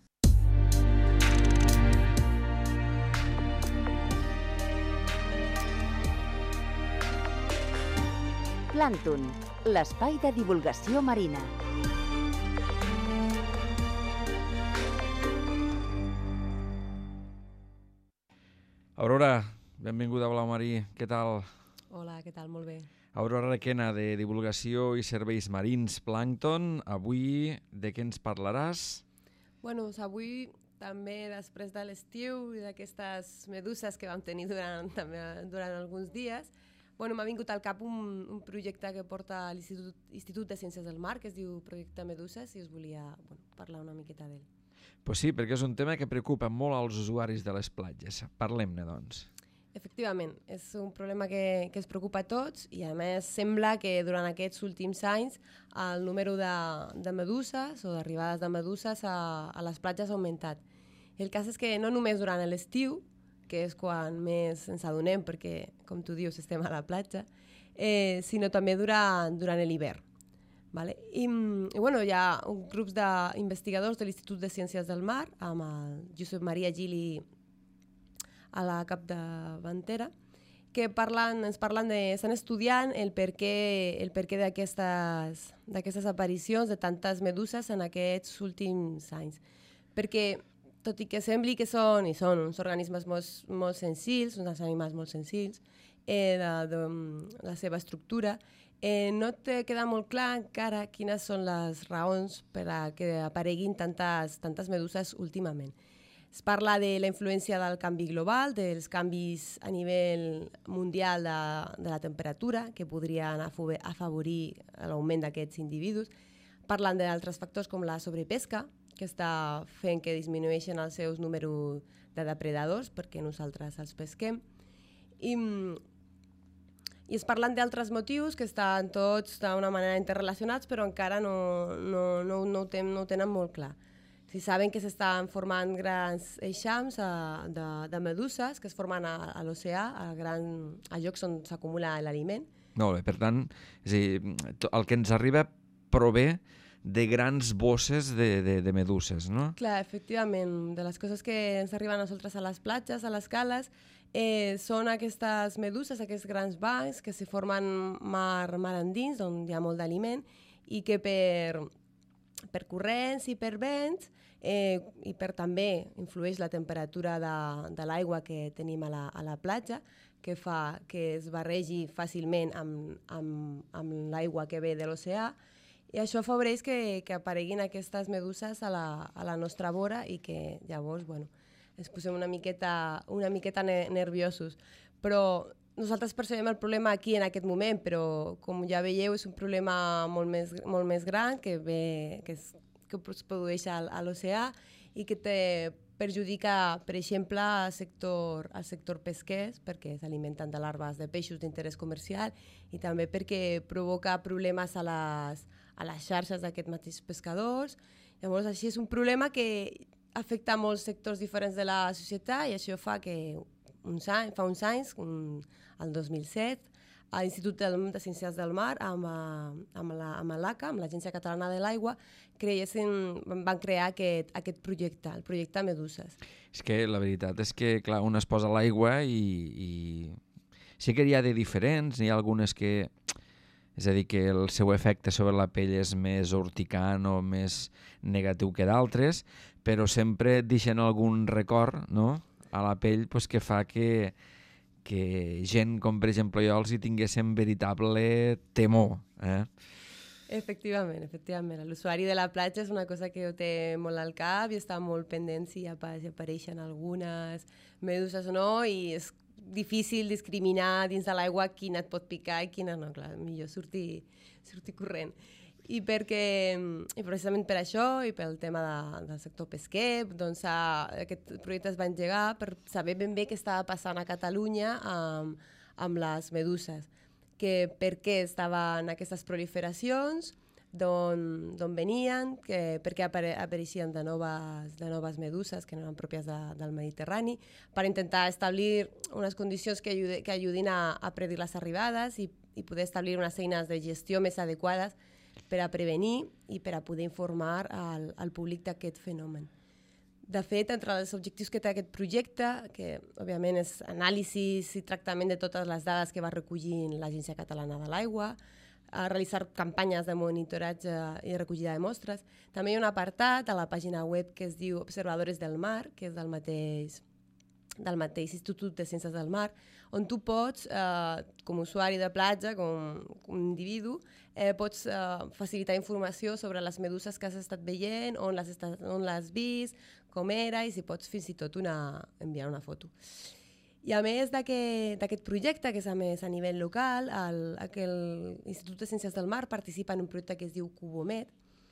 Plàncton, l'espai de divulgació marina. Aurora, benvinguda a Blau Marí, què tal? Hola, què tal? Molt bé. Aurora Requena, de Divulgació i Serveis Marins Plàncton. Avui de què ens parlaràs? Bueno, doncs avui també després de l'estiu i d'aquestes meduses que vam tenir durant, també, durant alguns dies, bueno, m'ha vingut al cap un, un projecte que porta l'Institut Institut de Ciències del Mar, que es diu Projecte Meduses, i us volia bueno, parlar una miqueta d'ell. Pues sí, perquè és un tema que preocupa molt als usuaris de les platges. Parlem-ne, doncs. Efectivament, és un problema que, que es preocupa a tots i a més sembla que durant aquests últims anys el número de, de meduses o d'arribades de meduses a, a les platges ha augmentat. El cas és que no només durant l'estiu, que és quan més ens adonem perquè, com tu dius, estem a la platja, eh, sinó també durant, durant l'hivern. Vale? I, i bueno, hi ha un grup d'investigadors de l'Institut de Ciències del Mar, amb el Josep Maria Gili a la capdavantera, que parlen, ens parlen de, estan estudiant el perquè, el perquè d'aquestes d'aquestes aparicions de tantes meduses en aquests últims anys. Perquè, tot i que sembli que són, i són uns organismes molt, molt senzills, uns animals molt senzills, eh, de, de la seva estructura, eh, no te queda molt clar encara quines són les raons per a que apareguin tantes, tantes meduses últimament. Es parla de la influència del canvi global, dels canvis a nivell mundial de, de la temperatura, que podrien afavorir l'augment d'aquests individus. Parlen d'altres factors com la sobrepesca, que està fent que disminueixen els seus números de depredadors perquè nosaltres els pesquem. I, i es parlen d'altres motius que estan tots d'una manera interrelacionats, però encara no, no, no, no, ho, ten, no ho tenen molt clar. Si saben que s'estan formant grans eixams de, de meduses que es formen a, a l'oceà, a, gran, a llocs on s'acumula l'aliment. Molt bé, per tant, és a dir, el que ens arriba prové de grans bosses de, de, de meduses, no? Clar, efectivament. De les coses que ens arriben a nosaltres a les platges, a les cales, eh, són aquestes meduses, aquests grans bancs que se formen mar, mar endins, on hi ha molt d'aliment, i que per, per corrents i per vents, eh, i per també influeix la temperatura de, de l'aigua que tenim a la, a la platja, que fa que es barregi fàcilment amb, amb, amb l'aigua que ve de l'oceà, i això afavoreix que, que apareguin aquestes meduses a la, a la nostra vora i que llavors bueno, ens posem una miqueta, una miqueta nerviosos. Però nosaltres percebem el problema aquí en aquest moment, però com ja veieu és un problema molt més, molt més gran que, ve, que, es, que es produeix a, a l'oceà i que te perjudica, per exemple, al sector, al sector pesquer, perquè s'alimenten de larves de peixos d'interès comercial i també perquè provoca problemes a les, a les xarxes d'aquests mateixos pescadors. Llavors, així és un problema que afecta molts sectors diferents de la societat i això fa que uns anys, fa uns anys, un, el dos mil set, a l'Institut de Ciències del Mar, amb, amb l'A C A, amb l'Agència Catalana de l'Aigua, creessin, van crear aquest, aquest projecte, el projecte Meduses. És que la veritat és que, clar, un es posa a l'aigua i, i sí que hi ha de diferents, n'hi ha algunes que, és a dir, que el seu efecte sobre la pell és més urticant o més negatiu que d'altres, però sempre deixen algun record, no?, a la pell pues, que fa que, que gent com, per exemple, jo els hi tinguéssim veritable temor. Eh? Efectivament, efectivament. L'usuari de la platja és una cosa que ho té molt al cap i està molt pendent si apareixen algunes meduses o no, i és difícil discriminar dins de l'aigua quina et pot picar i quina no. Clar, millor sortir, sortir corrent. I perquè, i precisament per això i pel tema de, del sector pesquer, doncs aquest projecte es va engegar per saber ben bé què estava passant a Catalunya amb, amb les meduses, que per què estaven aquestes proliferacions, d'on venien, que, perquè apare, apareixien de noves, de noves meduses que no eren pròpies de, del Mediterrani, per intentar establir unes condicions que, ajude, que ajudin a, a predir les arribades i, i poder establir unes eines de gestió més adequades per a prevenir i per a poder informar al, al públic d'aquest fenomen. De fet, entre els objectius que té aquest projecte, que òbviament és anàlisi i tractament de totes les dades que va recollint l'Agència Catalana de l'Aigua, a realitzar campanyes de monitoratge i recollida de mostres. També hi ha un apartat a la pàgina web que es diu Observadores del Mar, que és del mateix, del mateix Institut de Ciències del Mar, on tu pots, eh, com a usuari de platja, com, com individu, eh, pots eh, facilitar informació sobre les meduses que has estat veient, on les, estat, on l'has vist, com era, i si pots fins i tot una, enviar una foto. I a més d'aquest projecte, que és a més a nivell local, l'Institut de Ciències del Mar participa en un projecte que es diu Cubomet.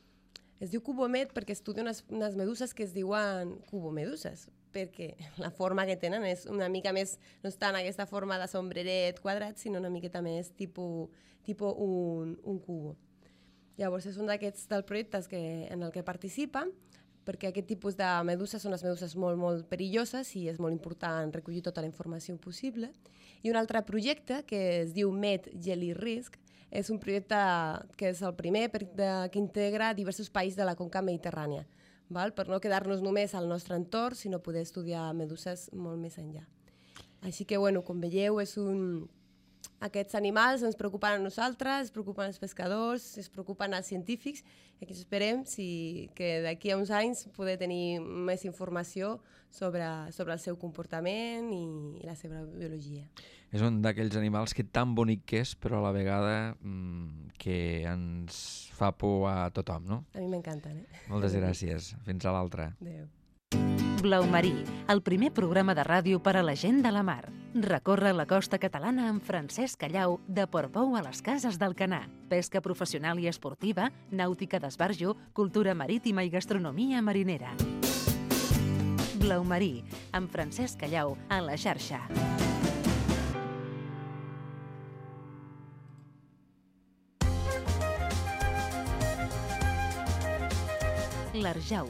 Es diu Cubomet perquè estudia unes, unes meduses que es diuen cubomeduses, perquè la forma que tenen és una mica més, no està en aquesta forma de sombreret quadrat, sinó una miqueta més tipus, tipus un, un cubo. Llavors és un d'aquests dels projectes que, en el que participa, perquè aquest tipus de meduses són les meduses molt, molt perilloses i és molt important recollir tota la informació possible. I un altre projecte que es diu Med Jelly Risk és un projecte que és el primer per, de, que integra diversos països de la conca mediterrània, val? Per no quedar-nos només al nostre entorn, sinó poder estudiar meduses molt més enllà. Així que, bueno, com veieu, és un... aquests animals ens preocupen a nosaltres, es preocupen els pescadors, es preocupen els científics, i aquí esperem si, que d'aquí a uns anys poder tenir més informació sobre, sobre el seu comportament i, i la seva biologia. És un d'aquells animals que tan bonic que és, però a la vegada mmm, que ens fa por a tothom, no? A mi m'encanten, eh? Moltes gràcies. Fins a l'altra. Adéu. Blau Marí, el primer programa de ràdio per a la gent de la mar. Recorre la costa catalana amb Francesc Callau, de Portbou a les Cases d'Alcanar. Pesca professional i esportiva, nàutica d'esbarjo, cultura marítima i gastronomia marinera. Blau Marí, amb Francesc Callau, a la xarxa. L'Arjau.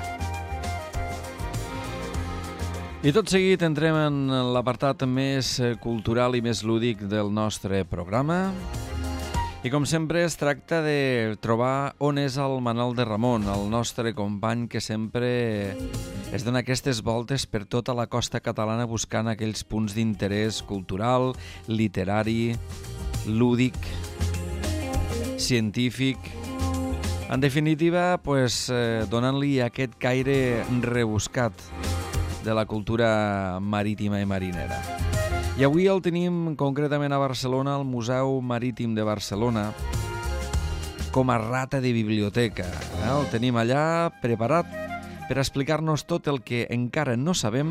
I tot seguit entrem en l'apartat més cultural i més lúdic del nostre programa. I com sempre es tracta de trobar on és el Manol de Ramon, el nostre company que sempre es dona aquestes voltes per tota la costa catalana buscant aquells punts d'interès cultural, literari, lúdic, científic. En definitiva, pues, eh, donant-li aquest caire rebuscat de la cultura marítima i marinera. I avui el tenim concretament a Barcelona, al Museu Marítim de Barcelona, com a rata de biblioteca. Eh? El tenim allà preparat per explicar-nos tot el que encara no sabem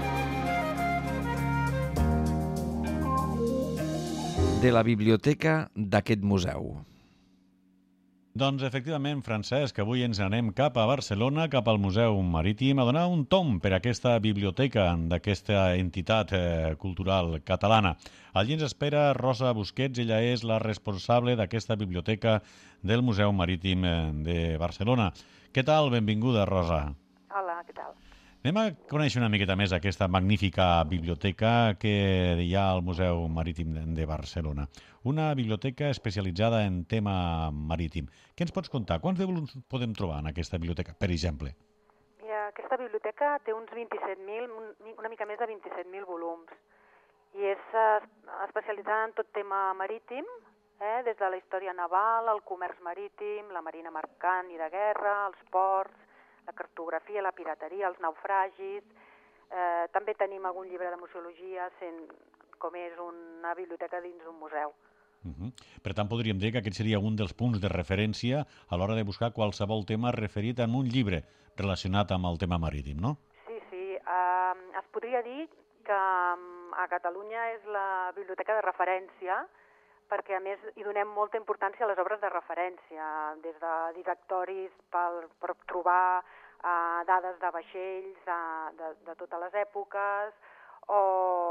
de la biblioteca d'aquest museu. Doncs efectivament, Francesc, avui ens anem cap a Barcelona, cap al Museu Marítim, a donar un tom per a aquesta biblioteca d'aquesta entitat eh, cultural catalana. Allí ens espera Rosa Busquets, ella és la responsable d'aquesta biblioteca del Museu Marítim de Barcelona. Què tal? Benvinguda, Rosa. Hola, què tal? Anem a conèixer una miqueta més aquesta magnífica biblioteca que hi ha al Museu Marítim de Barcelona. Una biblioteca especialitzada en tema marítim. Què ens pots contar? Quants volums podem trobar en aquesta biblioteca, per exemple? Mira, aquesta biblioteca té uns vint-i-set mil, una mica més de vint-i-set mil volums. I és especialitzada en tot tema marítim, eh? Des de la història naval, el comerç marítim, la marina mercant i de guerra, els ports, la cartografia, la pirateria, els naufragis. Eh, també tenim algun llibre de museologia, sent, com és una biblioteca dins un museu. Uh-huh. Per tant, podríem dir que aquest seria un dels punts de referència a l'hora de buscar qualsevol tema referit en un llibre relacionat amb el tema marítim, no? Sí, sí. Eh, es podria dir que a Catalunya és la biblioteca de referència, perquè a més hi donem molta importància a les obres de referència, des de directoris per, per trobar uh, dades de vaixells uh, de, de totes les èpoques, o, o,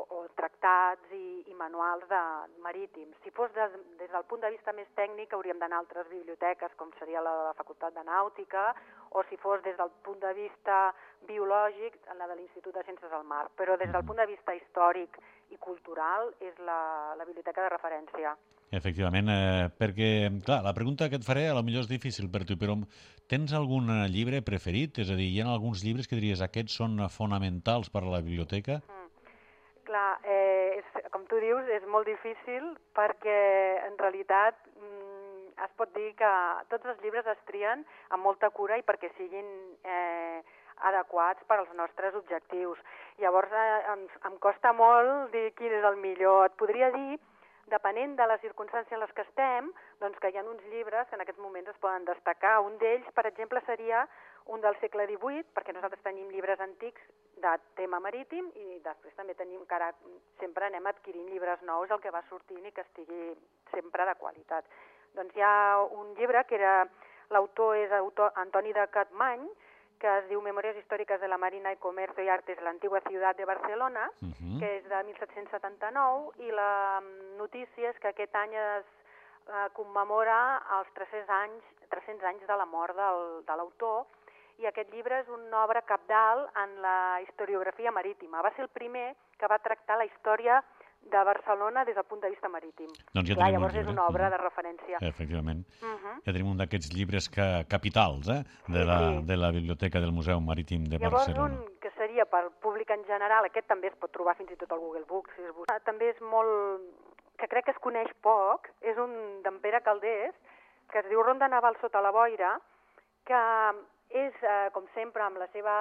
o tractats i, i manuals de, marítims. Si fos des, des del punt de vista més tècnic, hauríem d'anar a altres biblioteques, com seria la de la Facultat de Nàutica, o si fos des del punt de vista biològic, la de l'Institut de Ciències del Mar. Però des del punt de vista històric i cultural és la, la biblioteca de referència. Efectivament, eh, perquè, clar, la pregunta que et faré a lo millor és difícil per tu, però tens algun llibre preferit? És a dir, hi ha alguns llibres que diries aquests són fonamentals per a la biblioteca? Mm. Clar, eh, és, com tu dius, és molt difícil perquè en realitat mm, es pot dir que tots els llibres es trien amb molta cura i perquè siguin eh, adequats per als nostres objectius. Llavors eh, em, em costa molt dir quin és el millor. Et podria dir, depenent de la circumstància en les que estem, doncs que hi ha uns llibres que en aquests moments es poden destacar. Un d'ells, per exemple, seria un del segle divuit, perquè nosaltres tenim llibres antics de tema marítim i després també tenim, encara sempre anem adquirint llibres nous, el que va sortint i que estigui sempre de qualitat. Doncs hi ha un llibre que era, l'autor és autor Antoni de Capmany, que es diu Memòries històriques de la Marina y Comercio y Artes de la Antigua Ciudad de Barcelona, uh-huh. que és de mil set-cents setanta-nou, i la notícia és que aquest any es eh, commemora els tres-cents anys, tres-cents anys de la mort del, de l'autor, i aquest llibre és una obra cabdal en la historiografia marítima. Va ser el primer que va tractar la història de Barcelona des del punt de vista marítim. Doncs ja Clar, tenim llavors un llibre. És una obra de referència. Efectivament. Uh-huh. Ja tenim un d'aquests llibres que, capitals eh? de, la, sí. de la Biblioteca del Museu Marítim de llavors, Barcelona. Llavors un que seria per públic en general, aquest també es pot trobar fins i tot al Google Books, si es busca. També és molt... que crec que es coneix poc, és un d'en Pere Calders, que es diu Ronda Naval sota la boira, que és, eh, com sempre, amb la seva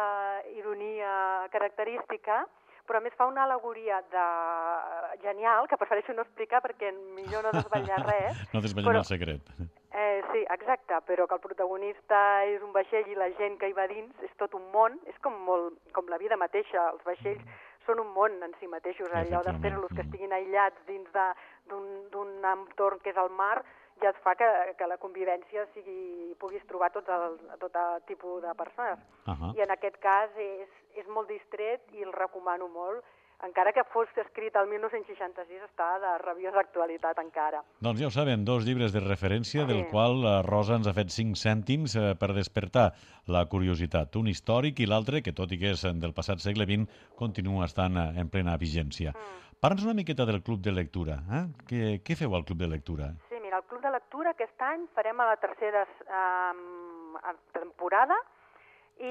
ironia característica, però a més fa una al·legoria de... genial, que prefereixo no explicar perquè millor no desvetllar res. No desvetllem però... el secret. Eh, sí, exacte, però que el protagonista és un vaixell i la gent que hi va dins és tot un món, és com, molt, com la vida mateixa, els vaixells són un món en si mateixos, allò de fer-los que estiguin aïllats dins d'un entorn que és el mar, ja et fa que, que la convivència sigui, puguis trobar tots el, tot el tipus de persones. Uh-huh. I en aquest cas és, és molt distret i el recomano molt, encara que fos escrit el mil nou-cents seixanta-sis, està de rabiosa actualitat encara. Doncs ja ho saben, dos llibres de referència, sí. del qual la Rosa ens ha fet cinc cèntims eh, per despertar la curiositat. Un històric i l'altre, que tot i que és del passat segle vint, continua estant en plena vigència. Mm. Parla'ns una miqueta del Club de Lectura. Eh? Què, què feu al Club de Lectura? Sí, mira, el Club de Lectura aquest any farem a la tercera eh, temporada i,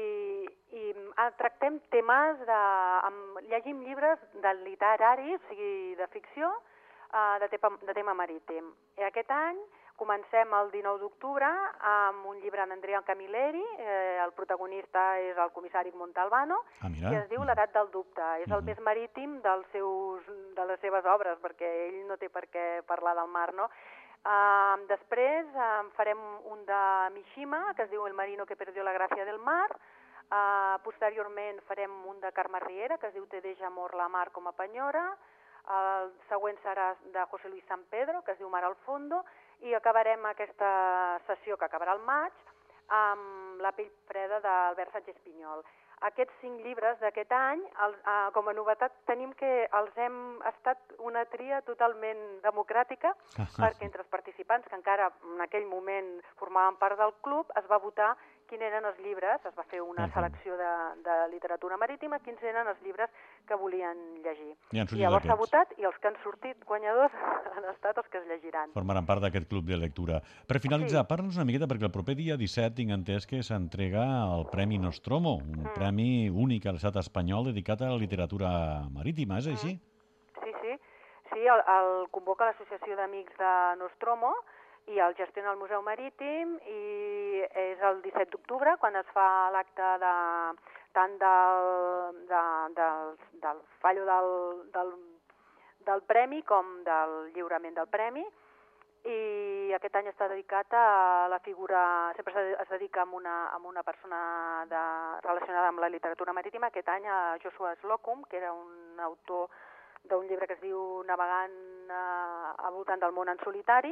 i eh, tractem temes de... Amb, llegim llibres de literaris, o sigui, de ficció, eh, de, tema, de tema marítim. I aquest any comencem el dinou d'octubre amb un llibre d'Andrea Camilleri, eh, el protagonista és el comissari Montalbano, ah, i es diu L'edat del dubte. És uh-huh. el més marítim dels seus, de les seves obres, perquè ell no té per què parlar del mar, no? Uh, després uh, farem un de Mishima, que es diu El marino que perdió la gràcia del mar. Uh, posteriorment farem un de Carme Riera, que es diu Te deja amor la mar com a penyora. El següent serà de José Luis San Pedro, que es diu Mar al fondo, i acabarem aquesta sessió, que acabarà al maig, amb La pell freda d'Albert Sánchez Pinyol. Aquests cinc llibres d'aquest any, el, eh, com a novetat, tenim que els hem estat una tria totalment democràtica, perquè entre els participants, que encara en aquell moment formaven part del club, es va votar quins eren els llibres, es va fer una uh-huh. selecció de, de literatura marítima, quins eren els llibres que volien llegir. I, I llavors s'ha votat i els que han sortit guanyadors han estat els que es llegiran. Formaran part d'aquest club de lectura. Per finalitzar, sí. parla'ns una miqueta, perquè el proper dia disset tinc entès que s'entrega el Premi Nostromo, un mm. premi únic a l'estat espanyol dedicat a la literatura marítima, és així? Mm. Sí, sí. Sí, el, el convoca l'Associació d'Amics de Nostromo i el gestiona el Museu Marítim, i és el disset d'octubre quan es fa l'acte de, tant del, de, del, del fallo del, del, del premi com del lliurament del premi, i aquest any està dedicat a la figura, sempre es dedica a una, a una persona de, relacionada amb la literatura marítima, aquest any a Joshua Slocum, que era un autor d'un llibre que es diu Navegant a, a voltant del món en solitari,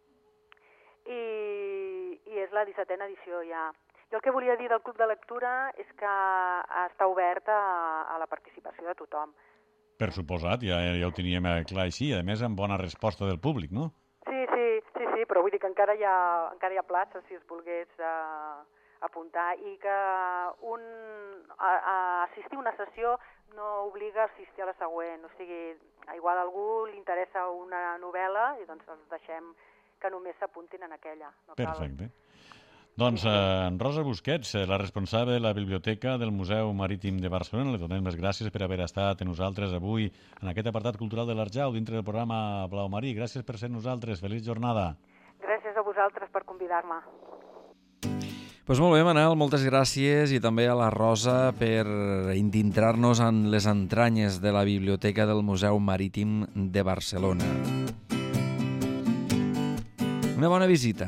I, i és la dissetena edició ja. Jo el que volia dir del Club de Lectura és que està obert a, a la participació de tothom. Per suposat, ja, ja ho teníem clar així, a més amb bona resposta del públic, no? Sí, sí, sí, sí, però vull dir que encara hi ha, encara hi ha places si es volgués uh, apuntar i que un, a, a assistir a una sessió no obliga a assistir a la següent, o sigui, igual a algú li interessa una novel·la i doncs els deixem que només s'apuntin en aquella. No Perfecte. Cal... Doncs eh, Rosa Busquets, la responsable de la Biblioteca del Museu Marítim de Barcelona, li donem les gràcies per haver estat amb nosaltres avui en aquest apartat cultural de l'Arjau, dintre del programa Blau Marí. Gràcies per ser nosaltres. Feliç jornada. Gràcies a vosaltres per convidar-me. Pues molt bé, Manel, moltes gràcies i també a la Rosa per indintrar-nos en les entranyes de la Biblioteca del Museu Marítim de Barcelona. Una bona visita.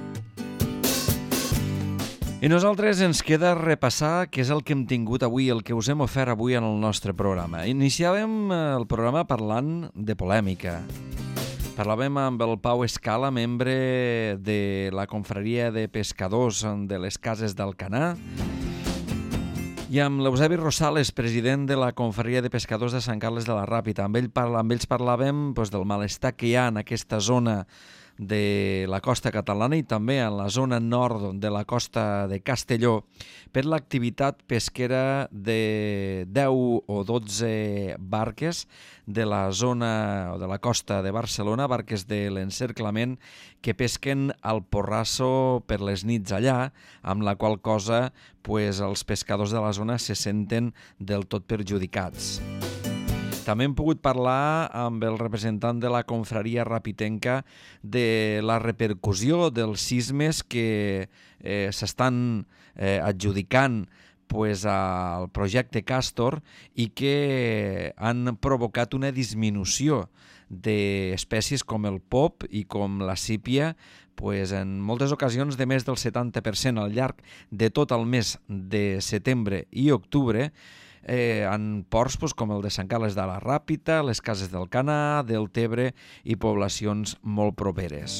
I nosaltres ens queda repassar què és el que hem tingut avui, el que us hem ofert avui en el nostre programa. Iniciàvem el programa parlant de polèmica. Parlàvem amb el Pau Escala, membre de la confraria de pescadors de les Cases d'Alcanar, i amb l'Eusebi Rosales, president de la confraria de pescadors de Sant Carles de la Ràpita. Amb, ell parla, amb ells parlàvem doncs, del malestar que hi ha en aquesta zona de la costa catalana i també en la zona nord de la costa de Castelló per l'activitat pesquera de deu o dotze barques de la zona o de la costa de Barcelona, barques de l'encerclament que pesquen al porrasso per les nits allà, amb la qual cosa pues, els pescadors de la zona se senten del tot perjudicats. També hem pogut parlar amb el representant de la confraria rapitenca de la repercussió dels sismes que eh, s'estan eh, adjudicant pues, al projecte Castor i que han provocat una disminució d'espècies com el pop i com la sípia pues, en moltes ocasions de més del setanta per cent al llarg de tot el mes de setembre i octubre, Eh, en ports pues, com el de Sant Carles de la Ràpita, les Cases d'Alcanar, del Tebre i poblacions molt properes.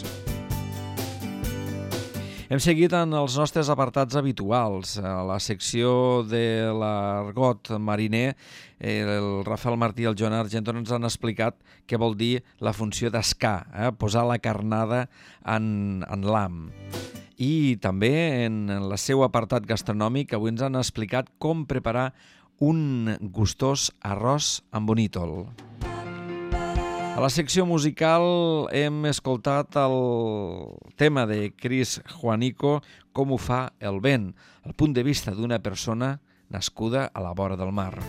Hem seguit en els nostres apartats habituals. A la secció de l'argot mariner, el Rafael Martí i el Joan Argento ens han explicat què vol dir la funció d'escar, eh? Posar la carnada en, en l'ham. I també en el seu apartat gastronòmic avui ens han explicat com preparar un gustós arròs amb bonítol. A la secció musical hem escoltat el tema de Chris Juanico, Com ho fa el vent, el punt de vista d'una persona nascuda a la vora del mar.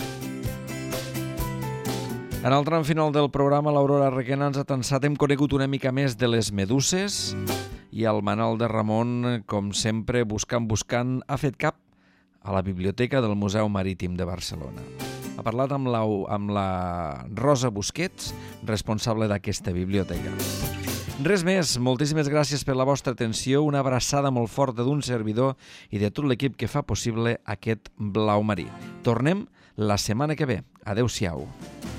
En el tram final del programa, l'Aurora Requena ens ha tensat, hem conegut una mica més de les meduses i el Manol de Ramon, com sempre, buscant, buscant, ha fet cap a la Biblioteca del Museu Marítim de Barcelona. Ha parlat amb la, amb la Rosa Busquets, responsable d'aquesta biblioteca. Res més, moltíssimes gràcies per la vostra atenció, una abraçada molt forta d'un servidor i de tot l'equip que fa possible aquest Blau Marí. Tornem la setmana que ve. Adéu-siau.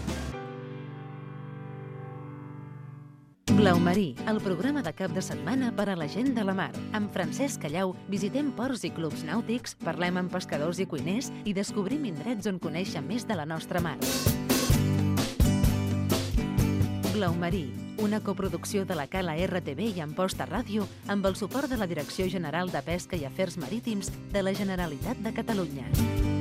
Blau Marí, el programa de cap de setmana per a la gent de la mar. Amb Francesc Callau visitem ports i clubs nàutics, parlem amb pescadors i cuiners i descobrim indrets on conèixer més de la nostra mar. Blau Marí, una coproducció de la Cala R T V i Amposta Ràdio amb el suport de la Direcció General de Pesca i Afers Marítims de la Generalitat de Catalunya.